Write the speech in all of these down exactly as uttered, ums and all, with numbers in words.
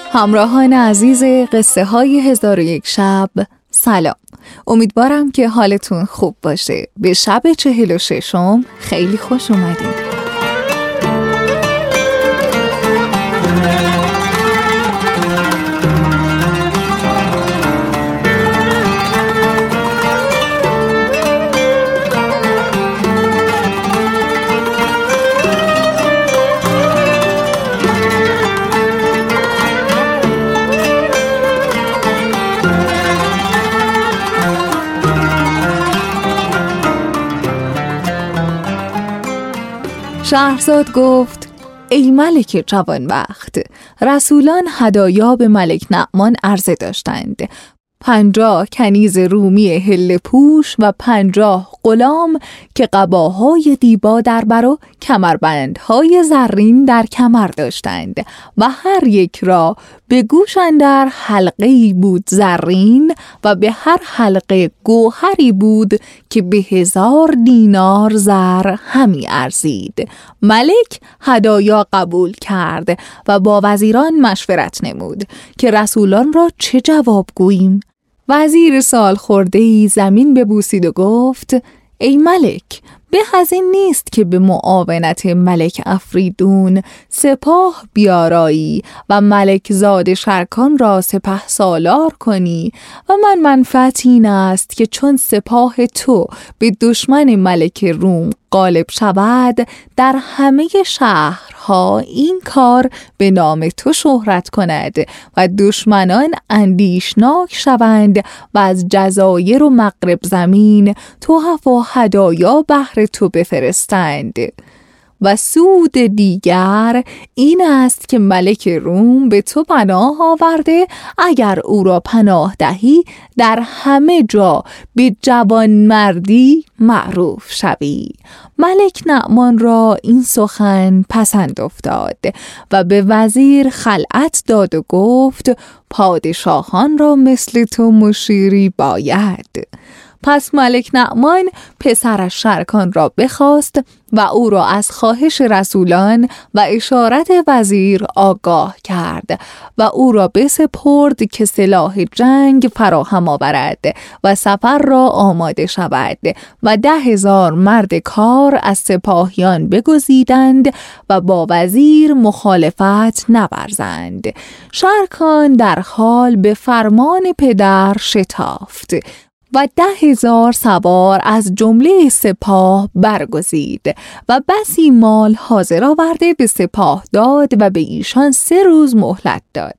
همراهان عزیز قصه های هزار و یک شب، سلام. امیدوارم که حالتون خوب باشه. به شب چهل و ششم خیلی خوش اومدید. شهرزاد گفت: ای ملک جوانبخت، رسولان هدایا به ملک نعمان عرضه داشتند. پنجاه کنیز رومی هله پوش و پنجاه غلام که قباهای دیبا در بر و کمربندهای زرین در کمر داشتند و هر یک را به گوش اندر حلقه‌ای بود زرین و به هر حلقه گوهری بود که به هزار دینار زر همی ارزید. ملک هدایا قبول کرد و با وزیران مشورت نمود که رسولان را چه جواب گوییم. وزیر سال خورده‌ای زمین ببوسید و گفت: ای ملک، به از این نیست که به معاونت ملک افریدون سپاه بیارایی و ملک زاد شرکان را سپه سالار کنی و من منفعت این است که چون سپاه تو به دشمن ملک روم غالب شود، در همه شهرها این کار به نام تو شهرت کند و دشمنان اندیشناک شوند و از جزایر و مغرب زمین تحف و هدایا بهر تو بفرستند. و سود دیگر این است که ملک روم به تو پناه آورده، اگر او را پناه دهی در همه جا به جوانمردی معروف شوی. ملک نعمان را این سخن پسند افتاد و به وزیر خلعت داد و گفت: پادشاهان را مثل تو مشیری باید. پس ملک نعمان پسرش شرکان را بخواست و او را از خواهش رسولان و اشارت وزیر آگاه کرد و او را بسپرد که سلاح جنگ فراهم آورد و سفر را آماده شود و ده هزار مرد کار از سپاهیان بگزیدند و با وزیر مخالفت نورزند. شرکان در حال به فرمان پدر شتافت و ده هزار سوار از جمله سپاه برگزید و بسی مال حاضر آورده به سپاه داد و به ایشان سه روز مهلت داد.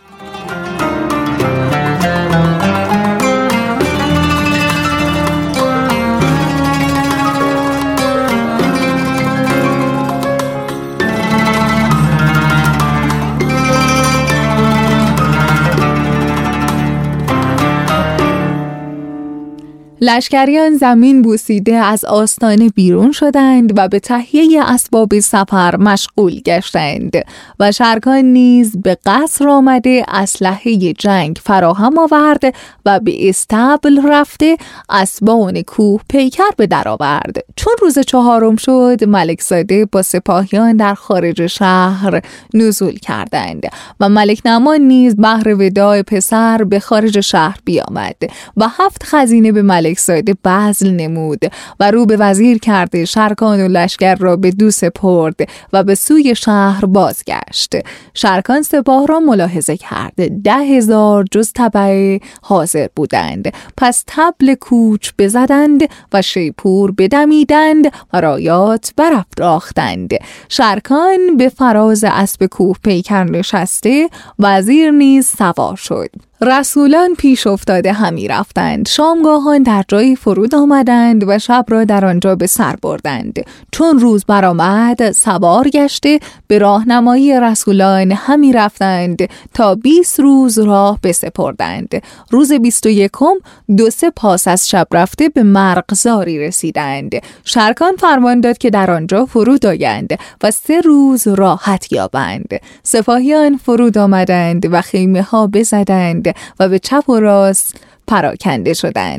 لشکریان زمین بوسیده از آستانه بیرون شدند و به تهیه اسباب سفر مشغول گشتند و شرکان نیز به قصر آمده اسلحه جنگ فراهم آورد و به استبل رفته اسبان کوه پیکر به در آورد. چون روز چهارم شد، ملک زاده با سپاهیان در خارج شهر نزول کردند و ملک نعمان نیز بهر وداع پسر به خارج شهر بیامد و هفت خزینه به ملک زاده بذل نمود و رو به وزیر کرده شرکان و لشکر را به دو سپرد و به سوی شهر بازگشت. شرکان سپاه را ملاحظه کرد. ده هزار جز تبع حاضر بودند. پس طبل کوچ بزدند و شیپور بدمیدند و رایات برافراختند. شرکان به فراز اسب کوه پیکر نشسته، وزیر نیز سوار شد. رسولان پیش افتاده همی رفتند. شامگاهان در جایی فرود آمدند و شب را در آنجا به سر بردند. چون روز برآمد، سوار گشته به راهنمایی رسولان همی رفتند تا بیست روز راه بسپردند. روز بیست و یکم دو سه پاس از شب رفته به مرغزاری رسیدند. شرکان فرمان داد که در آنجا فرود آیند و سه روز راحت یابند. سپاهیان فرود آمدند و خیمه ها بزدند و به چپ و راست پراکنده شدند.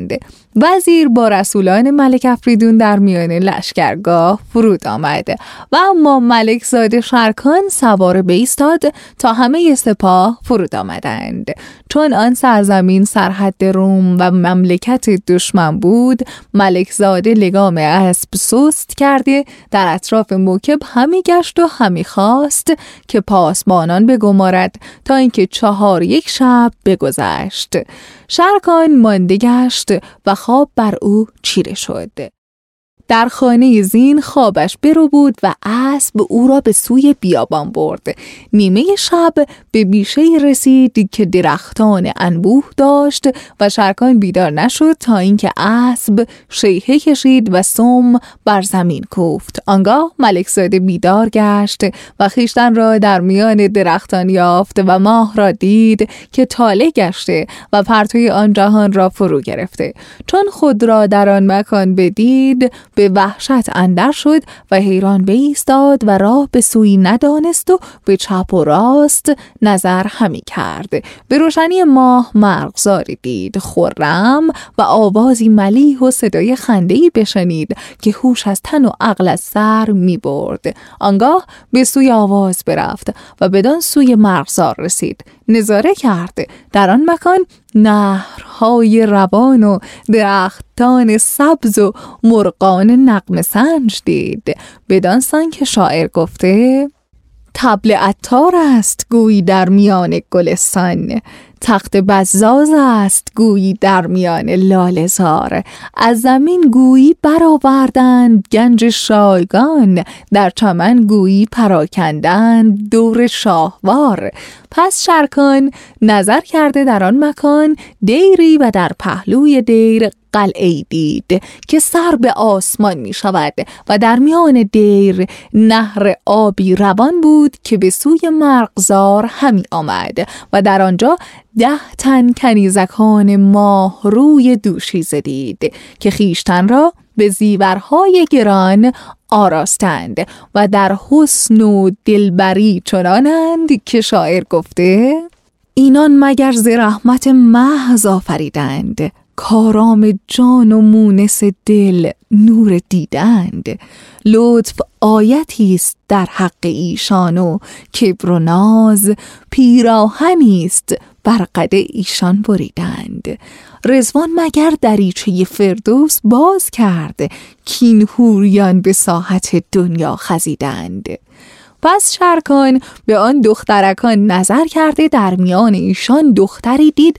وزیر با رسولان ملک افریدون در میان لشکرگاه فرود آمد و اما ملک زاده شرکان سوار بایستاد تا همه سپاه فرود آمدند. چون آن سرزمین سرحد روم و مملکت دشمن بود، ملک زاده لگام اسب سست کرده در اطراف موکب همی گشت و همی خواست که پاسبانان بگمارد تا اینکه چهار یک شب بگذشت. شرکان مانده گشت و خواب بر او چیره شد. در خانه زین خوابش برو بود و اسب او را به سوی بیابان برد. نیمه شب به بیشه‌ای رسید که درختان انبوه داشت و شرکان بیدار نشد تا اینکه اسب شیهه کشید و سم بر زمین کوفت. آنگاه ملک زاده بیدار گشت و خویشتن را در میان درختان یافت و ماه را دید که طالع گشته و پرتوی آن جهان را فرو گرفته. چون خود را در آن مکان بدید، به وحشت اندر شد و حیران بایستاد و راه به سوی ندانست و به چپ و راست نظر همی کرد. به روشنی ماه مرغزاری دید خرم و آوازی ملیح و صدای خنده‌ای بشنید که هوش از تن و عقل از سر می برد. آنگاه به سوی آواز برفت و بدان سوی مرغزار رسید. نظاره کرد در آن مکان نهرهای روان و درختان سبز و مرغان نغمه سنج دید. بدان سان که شاعر گفته: طبل عطار است گویی در میان گلستان، تخت بزاز است گویی در میان لاله‌زار. از زمین گویی برآوردند گنج شایگان، در چمن گویی پراکندند دور شاهوار. پس شرکان نظر کرده در آن مکان دیری و در پهلوی دیر قلعه‌ای دید که سر به آسمان می شود و در میان دیر نهر آبی روان بود که به سوی مرغزار همی آمد و در آنجا ده تن کنیزکان ماه روی دوشیزه دید که خیشتن را به زیورهای گران آراستند و در حسن و دلبری چنانند که شاعر گفته: اینان مگر ز رحمت محض آفریدند، کارام جان و مونس دل نور دیدند. لطف آیتی است در حق ایشان و کبر و ناز، پیراهنی است بر قد ایشان بریدند. رضوان مگر دریچه فردوس باز کرد، کین حوریان به ساحت دنیا خزیدند. پس شرکان به آن دخترکان نظر کرده در میان ایشان دختری دید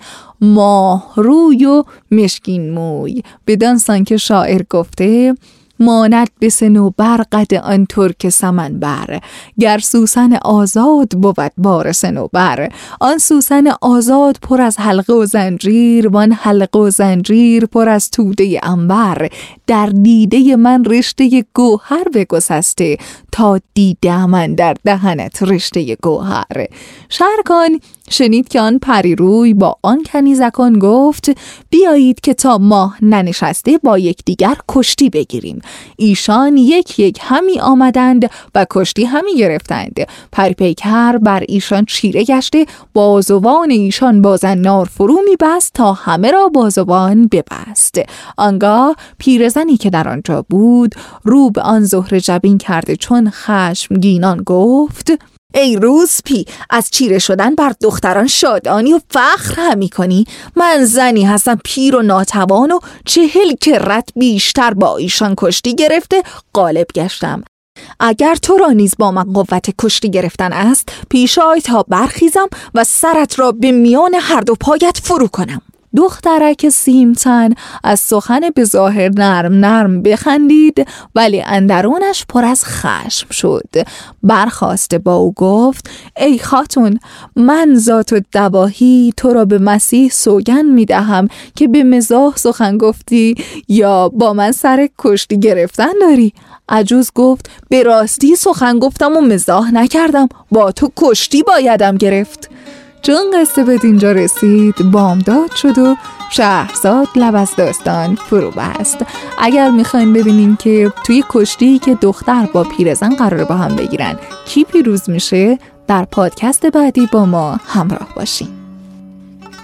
ماه روی و مشکین موی. بدان سان که شاعر گفته: ماند به صنوبر قد آن ترک سمن بر، گر سوسن آزاد بود بار صنوبر. آن سوسن آزاد پر از حلقه و زنجیر، وان حلقه و زنجیر پر از توده عنبر. در دیده من رشته گوهر بگسسته، تا دیده من در دهنت رشته گوهر. شرکان شنید که آن پری روی با آن کنیزکان گفت: بیایید که تا ماه ننشسته با یکدیگر کشتی بگیریم. ایشان یک یک همی آمدند و کشتی همی گرفتند. پریپیکر بر ایشان چیره گشته، بازوان ایشان با زنار فرو می بست تا همه را بازوان ببست. آنگاه پیرزنی که در آنجا بود رو به آن زهره جبین کرده چون خشمگینان گفت: ای روسپی، از چیره شدن بر دختران شادانی و فخر همی کنی؟ من زنی هستم پیر و ناتوان و چهل کرت بیشتر با ایشان کشتی گرفته غالب گشتم. اگر تو را نیز با من قوت کشتی گرفتن است، پیش آی تا برخیزم و سرت را به میان هر دو پایت فرو کنم. دخترک سیمتن از سخن به ظاهر نرم نرم بخندید، ولی اندرونش پر از خشم شد. برخاسته با او گفت: ای خاتون، من ذات و دواهی تو را به مسیح سوگن می دهم که به مزاح سخن گفتی یا با من سر کشتی گرفتن داری؟ عجوز گفت: به راستی سخن گفتم و مزاح نکردم، با تو کشتی بایدم گرفت. چون قصه به دینجا رسید بامداد شد و شهرزاد لب از داستان فرو بست. اگر میخواین ببینین که توی کشتی که دختر با پیرزن قراره با هم بگیرن کی پیروز میشه، در پادکست بعدی با ما همراه باشین.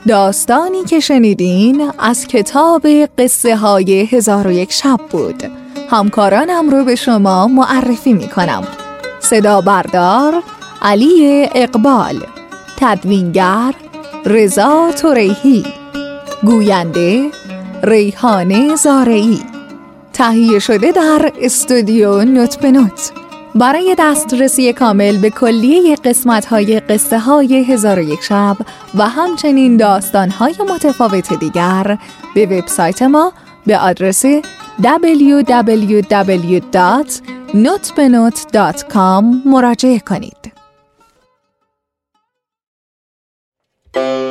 داستانی که شنیدین از کتاب قصه های هزار و یک شب بود. همکارانم رو به شما معرفی می کنم. صدا بردار علی اقبال، تدوینگر رضا توریهی، گوینده ریحانه زارعی، تهیه شده در استودیو نوت به نوت. برای دسترسی کامل به کلیه قسمت‌های قصه های هزار و یک شب و همچنین داستان‌های متفاوت دیگر به وبسایت ما به آدرس دبلیو دبلیو دبلیو دات نوت به نوت دات کام مراجعه کنید.